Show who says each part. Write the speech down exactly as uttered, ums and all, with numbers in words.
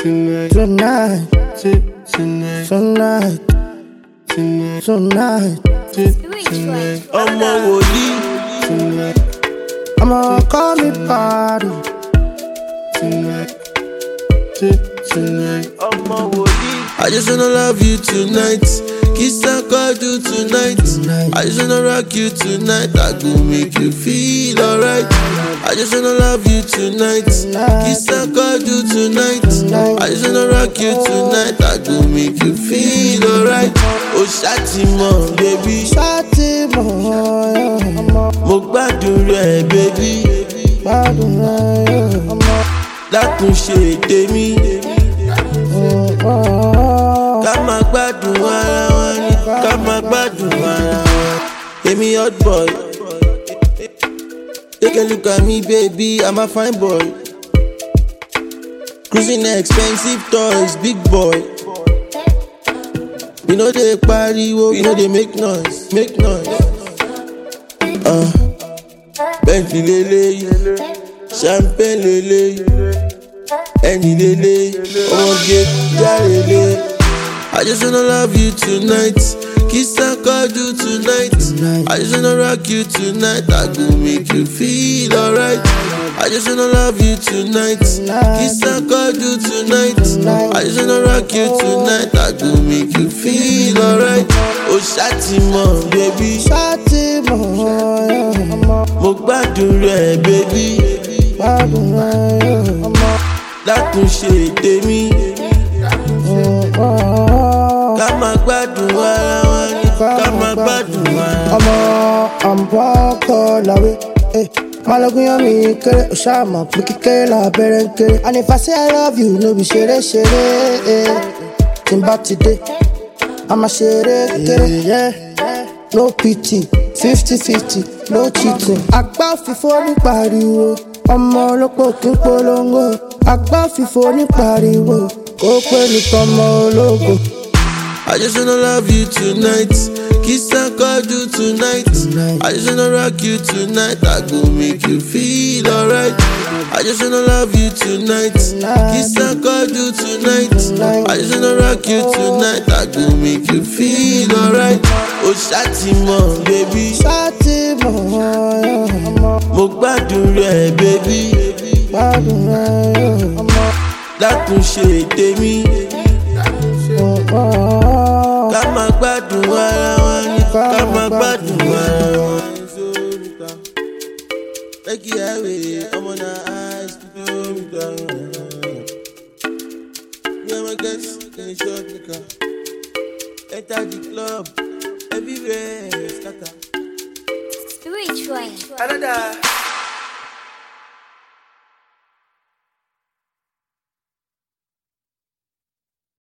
Speaker 1: tonight,
Speaker 2: tonight,
Speaker 1: tonight,
Speaker 2: tonight,
Speaker 1: tonight,
Speaker 2: tonight.
Speaker 1: tonight. Ọmọ wòlíì tonight,
Speaker 2: I'ma call me party
Speaker 1: tonight, tonight. Ọmọ wòlíì. I just wanna love you tonight. Kiss and cuddle tonight. I just wanna rock you tonight. I go make you feel alright. I just wanna love you tonight. Kiss and cuddle tonight. I just wanna rock you tonight. I go make you feel alright. Oh, Ṣàtìmọ̀, baby.
Speaker 2: Ṣàtìmọ̀,
Speaker 1: Mo gbádùn rẹ̀, baby.
Speaker 2: gbádùn rẹ̀,
Speaker 1: Dákun ṣe tèmi. Ká máa gbádùn ara wa ni. Ká máa gbádùn ara wa. Èmi hot boy. Take a look at me, baby. I'm a fine boy. Cruising expensive toys, big boy. We know they pariwo, we know they make noise, make noise. Uh, Bentley lele, champagne lele, any lele, oh get lele. I just wanna love you tonight. Kiss and cuddle tonight. I just wanna rock you tonight. I go make you feel alright. I just wanna love you tonight. Kiss and cuddle tonight. I just wanna rock you tonight. I go make you feel alright. Oh, Ṣàtìmọ̀, baby.
Speaker 2: Ṣàtìmọ̀,
Speaker 1: Mo gbádùn rẹ̀, baby.
Speaker 2: gbádùn rẹ̀,
Speaker 1: Dákun ṣe tèmi. Ká máa gbádùn ara wa ni. Ká máa gbádùn ara wa.
Speaker 2: ọmọ àǹbọ̀kọ̀ làwé. Malogun yan mi kéré, o ṣáà mọ̀ pé kékeré làbẹ̀rẹ̀ ń kéré. And if I say I love you, no be ṣeré ṣeré. Tí n bá ti dé, a máa ṣeré kéré. No pity, fifty fifty, no cheating. Àgbá òfìfo ní pariwo, ọmọ olóko kí n polongo. Àgbá òfìfo ní pariwo, kó pé nìkan mọ ológo.
Speaker 1: I just wanna love you tonight. Kiss and cuddle tonight. I just wanna rock you tonight. I go make you feel alright. I just wanna love you tonight. Kiss and cuddle tonight. I just wanna rock you tonight. I go make you feel alright. Oh, Ṣàtìmọ̀, baby.
Speaker 2: Ṣàtìmọ̀,
Speaker 1: Mo gbádùn rẹ̀, baby.
Speaker 2: gbádùn rẹ̀,
Speaker 1: Dákun ṣe tèmi. Ká máa gbádùn ara wa ni. Ká máa gbádùn ara wa. Take it away, I'm on the eyes to do me down. Yeah, my guys, can you short me car? Enter the club, everywhere scatter.
Speaker 3: Which one?
Speaker 1: Another.